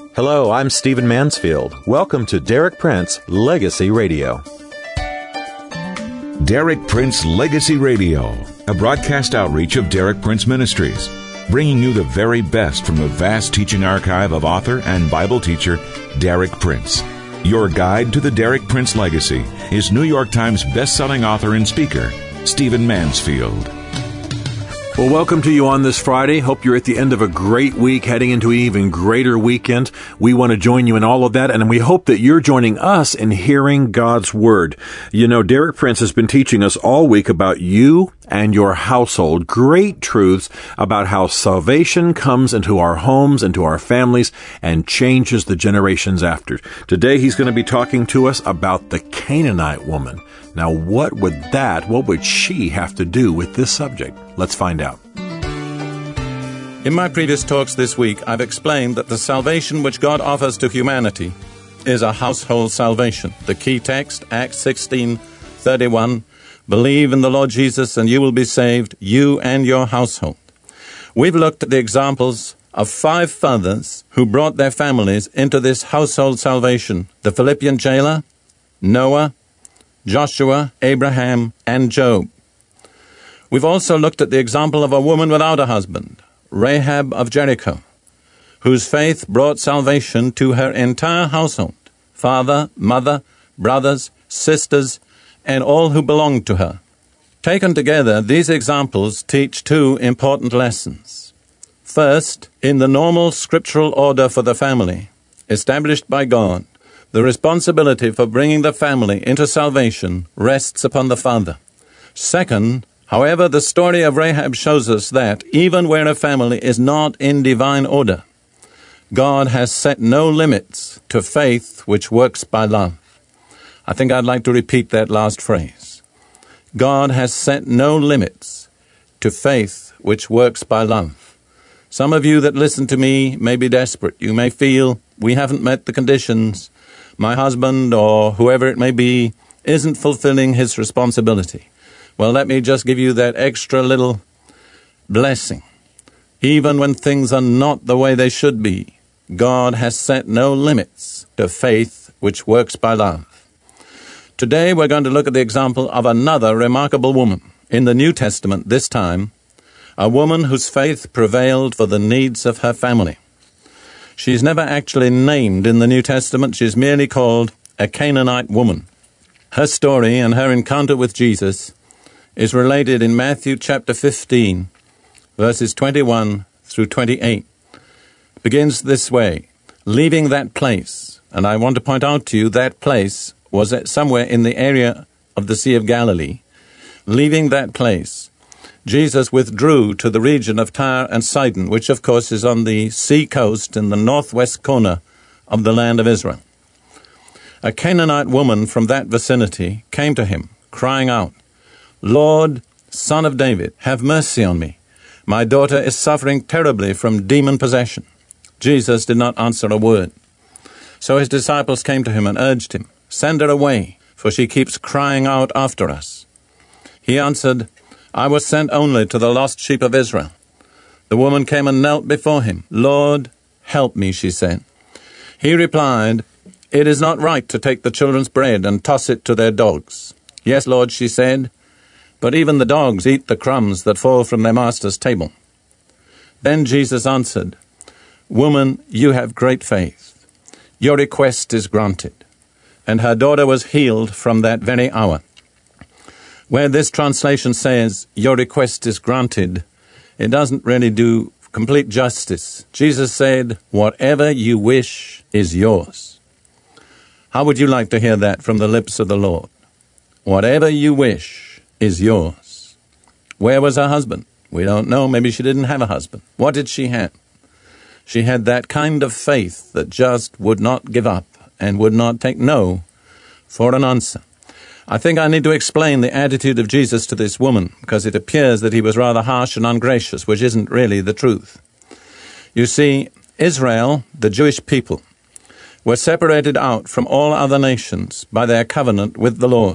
Hello, I'm Stephen Mansfield. Welcome to Derek Prince Legacy Radio. Derek Prince Legacy Radio, a broadcast outreach of Derek Prince Ministries, bringing you the very best from the vast teaching archive of author and Bible teacher Derek Prince. Your guide to the Derek Prince legacy is New York Times best-selling author and speaker, Stephen Mansfield. Well, welcome to you on this Friday. Hope you're at the end of a great week, heading into an even greater weekend. We want to join you in all of that, and we hope that you're joining us in hearing God's Word. You know, Derek Prince has been teaching us all week about you and your household. Great truths about how salvation comes into our homes, into our families, and changes the generations after. Today, he's going to be talking to us about the Canaanite woman. Now, what would she have to do with this subject? Let's find out. In my previous talks this week, I've explained that the salvation which God offers to humanity is a household salvation. The key text, Acts 16:31, believe in the Lord Jesus and you will be saved, you and your household. We've looked at the examples of 5 fathers who brought their families into this household salvation: the Philippian jailer, Noah, Joshua, Abraham, and Job. We've also looked at the example of a woman without a husband, Rahab of Jericho, whose faith brought salvation to her entire household, father, mother, brothers, sisters, and all who belonged to her. Taken together, these examples teach 2 important lessons. First, in the normal scriptural order for the family, established by God, the responsibility for bringing the family into salvation rests upon the father. Second, however, the story of Rahab shows us that, even where a family is not in divine order, God has set no limits to faith which works by love. I think I'd like to repeat that last phrase. God has set no limits to faith which works by love. Some of you that listen to me may be desperate. You may feel, we haven't met the conditions. My husband, or whoever it may be, isn't fulfilling his responsibility. Well, let me just give you that extra little blessing. Even when things are not the way they should be, God has set no limits to faith which works by love. Today we're going to look at the example of another remarkable woman. In the New Testament this time, a woman whose faith prevailed for the needs of her family. She's never actually named in the New Testament. She's merely called a Canaanite woman. Her story and her encounter with Jesus is related in Matthew chapter 15, verses 21 through 28. It begins this way: leaving that place, and I want to point out to you that place was somewhere in the area of the Sea of Galilee. Leaving that place, Jesus withdrew to the region of Tyre and Sidon, which of course is on the sea coast in the northwest corner of the land of Israel. A Canaanite woman from that vicinity came to him, crying out, "Lord, Son of David, have mercy on me. My daughter is suffering terribly from demon possession." Jesus did not answer a word. So his disciples came to him and urged him, "Send her away, for she keeps crying out after us." He answered, "I was sent only to the lost sheep of Israel." The woman came and knelt before him. "Lord, help me," she said. He replied, "It is not right to take the children's bread and toss it to their dogs." "Yes, Lord," she said, "but even the dogs eat the crumbs that fall from their master's table." Then Jesus answered, "Woman, you have great faith. Your request is granted." And her daughter was healed from that very hour. Where this translation says, "Your request is granted," it doesn't really do complete justice. Jesus said, "Whatever you wish is yours." How would you like to hear that from the lips of the Lord? Whatever you wish is yours. Where was her husband? We don't know. Maybe she didn't have a husband. What did she have? She had that kind of faith that just would not give up and would not take no for an answer. I think I need to explain the attitude of Jesus to this woman, because it appears that he was rather harsh and ungracious, which isn't really the truth. You see, Israel, the Jewish people, were separated out from all other nations by their covenant with the Lord,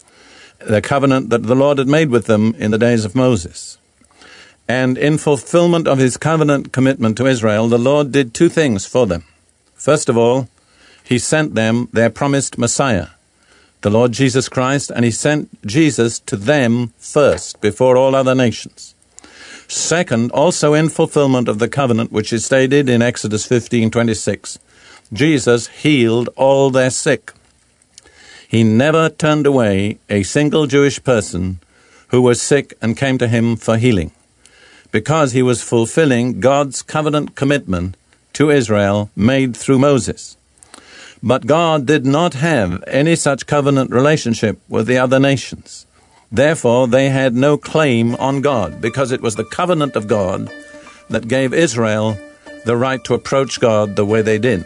the covenant that the Lord had made with them in the days of Moses. And in fulfillment of his covenant commitment to Israel, the Lord did 2 things for them. First of all, he sent them their promised Messiah, the Lord Jesus Christ, and he sent Jesus to them first, before all other nations. Second, also in fulfillment of the covenant which is stated in Exodus 15:26, Jesus healed all their sick. He never turned away a single Jewish person who was sick and came to him for healing, because he was fulfilling God's covenant commitment to Israel made through Moses. But God did not have any such covenant relationship with the other nations. Therefore, they had no claim on God, because it was the covenant of God that gave Israel the right to approach God the way they did.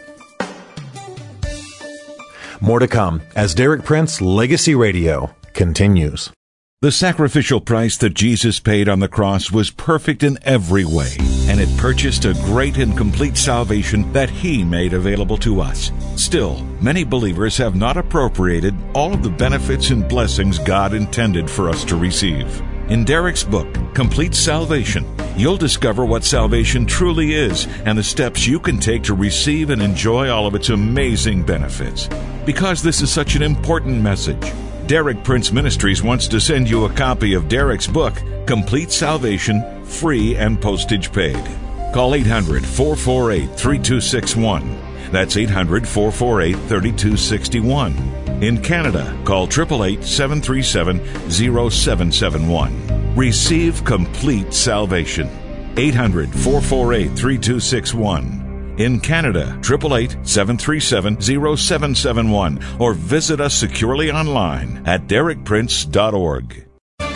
More to come as Derek Prince Legacy Radio continues. The sacrificial price that Jesus paid on the cross was perfect in every way, and it purchased a great and complete salvation that He made available to us. Still, many believers have not appropriated all of the benefits and blessings God intended for us to receive. In Derek's book, Complete Salvation, you'll discover what salvation truly is and the steps you can take to receive and enjoy all of its amazing benefits. Because this is such an important message, Derek Prince Ministries wants to send you a copy of Derek's book, Complete Salvation, free and postage paid. Call 800-448-3261. That's 800-448-3261. In Canada, call 888-737-0771. Receive complete salvation. 800-448-3261. In Canada, 888-737-0771, or visit us securely online at derekprince.org.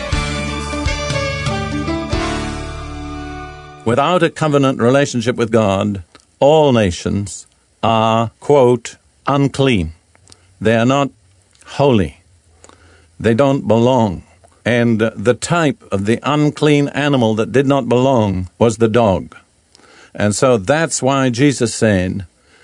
Without a covenant relationship with God, all nations are, quote, unclean. They are not holy. They don't belong. And the type of the unclean animal that did not belong was the dog. And so that's why Jesus said,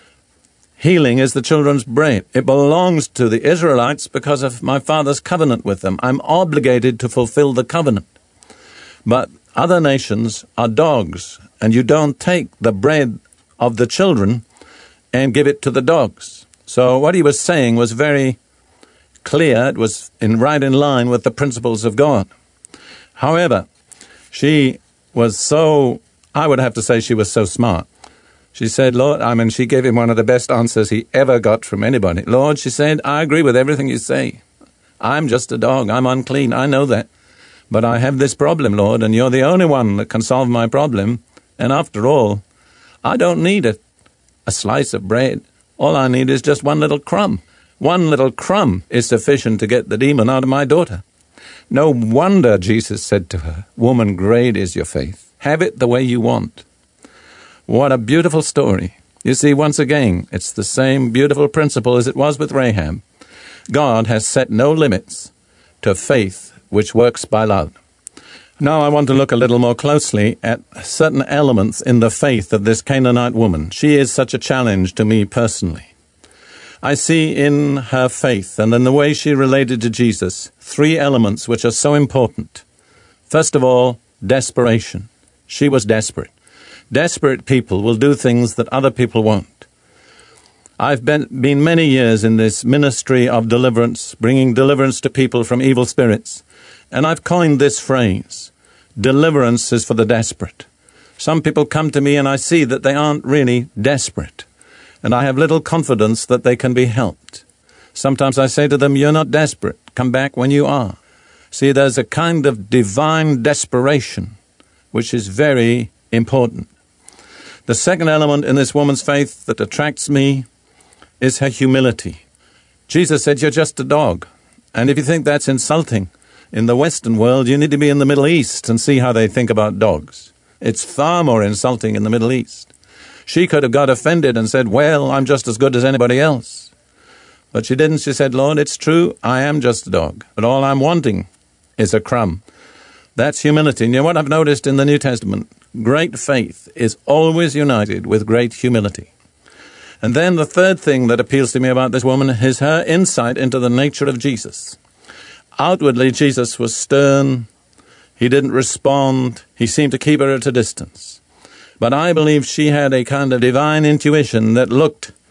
healing is the children's bread. It belongs to the Israelites because of my Father's covenant with them. I'm obligated to fulfill the covenant. But other nations are dogs, and you don't take the bread of the children and give it to the dogs. So what he was saying was very clear. It was right in line with the principles of God. However, she was so, I would have to say she was so smart. She said, Lord, she gave him one of the best answers he ever got from anybody. Lord, she said, I agree with everything you say. I'm just a dog. I'm unclean. I know that. But I have this problem, Lord, and you're the only one that can solve my problem. And after all, I don't need a slice of bread. All I need is just one little crumb. One little crumb is sufficient to get the demon out of my daughter. No wonder Jesus said to her, Woman, great is your faith. Have it the way you want. What a beautiful story. You see, once again, it's the same beautiful principle as it was with Rahab. God has set no limits to faith which works by love. Now I want to look a little more closely at certain elements in the faith of this Canaanite woman. She is such a challenge to me personally. I see in her faith and in the way she related to Jesus 3 elements which are so important. First of all, desperation. She was desperate. Desperate people will do things that other people won't. I've been many years in this ministry of deliverance, bringing deliverance to people from evil spirits. And I've coined this phrase, deliverance is for the desperate. Some people come to me and I see that they aren't really desperate. And I have little confidence that they can be helped. Sometimes I say to them, you're not desperate. Come back when you are. See, there's a kind of divine desperation, which is very important. The second element in this woman's faith that attracts me is her humility. Jesus said, you're just a dog. And if you think that's insulting, in the Western world, you need to be in the Middle East and see how they think about dogs. It's far more insulting in the Middle East. She could have got offended and said, well, I'm just as good as anybody else. But she didn't. She said, Lord, it's true, I am just a dog, but all I'm wanting is a crumb. That's humility. And you know what I've noticed in the New Testament? Great faith is always united with great humility. And then the third thing that appeals to me about this woman is her insight into the nature of Jesus. Outwardly, Jesus was stern. He didn't respond. He seemed to keep her at a distance. But I believe she had a kind of divine intuition that looked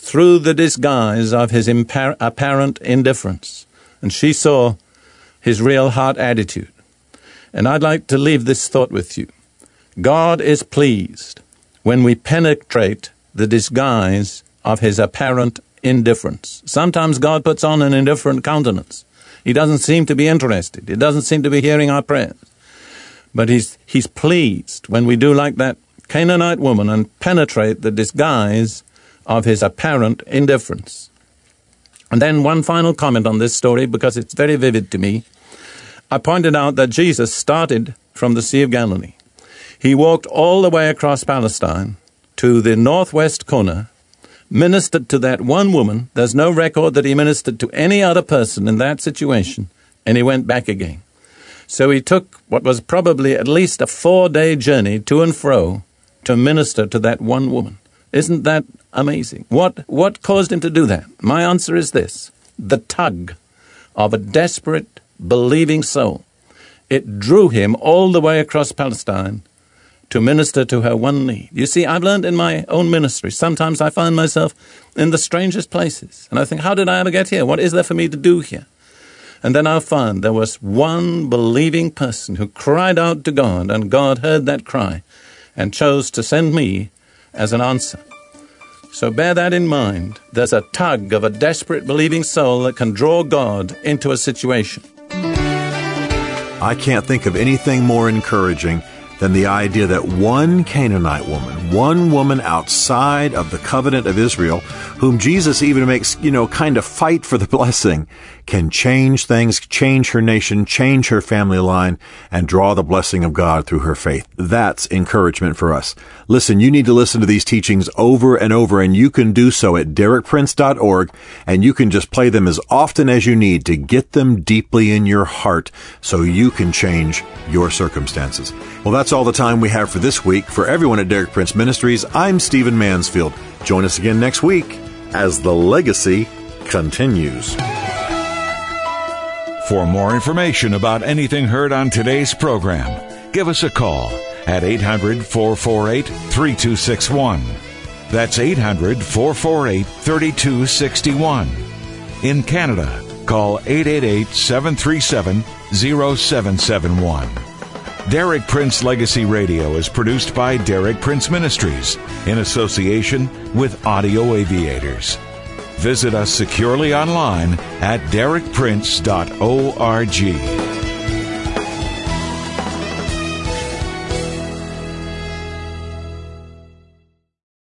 through the disguise of his apparent indifference. And she saw his real heart attitude. And I'd like to leave this thought with you. God is pleased when we penetrate the disguise of his apparent indifference. Sometimes God puts on an indifferent countenance. He doesn't seem to be interested. He doesn't seem to be hearing our prayers. But he's pleased when we do like that Canaanite woman and penetrate the disguise of his apparent indifference. And then one final comment on this story, because it's very vivid to me. I pointed out that Jesus started from the Sea of Galilee. He walked all the way across Palestine to the northwest corner, ministered to that one woman. There's no record that he ministered to any other person in that situation, and he went back again. So he took what was probably at least a 4-day journey to and fro to minister to that one woman. Isn't that amazing? What caused him to do that? My answer is this: the tug of a desperate, believing soul. It drew him all the way across Palestine to minister to her one need. You see, I've learned in my own ministry, sometimes I find myself in the strangest places, and I think, how did I ever get here? What is there for me to do here? And then I'll find there was one believing person who cried out to God, and God heard that cry and chose to send me as an answer. So bear that in mind. There's a tug of a desperate believing soul that can draw God into a situation. I can't think of anything more encouraging than the idea that one Canaanite woman, one woman outside of the covenant of Israel, whom Jesus even makes, kind of fight for the blessing, can change things, change her nation, change her family line, and draw the blessing of God through her faith. That's encouragement for us. Listen, you need to listen to these teachings over and over, and you can do so at DerekPrince.org, and you can just play them as often as you need to get them deeply in your heart so you can change your circumstances. Well, that's all the time we have for this week. For everyone at Derek Prince Ministries, I'm Stephen Mansfield. Join us again next week as the legacy continues. For more information about anything heard on today's program, give us a call at 800-448-3261. That's 800-448-3261. In Canada, call 888-737-0771. Derek Prince Legacy Radio is produced by Derek Prince Ministries in association with Audio Aviators. Visit us securely online at derekprince.org.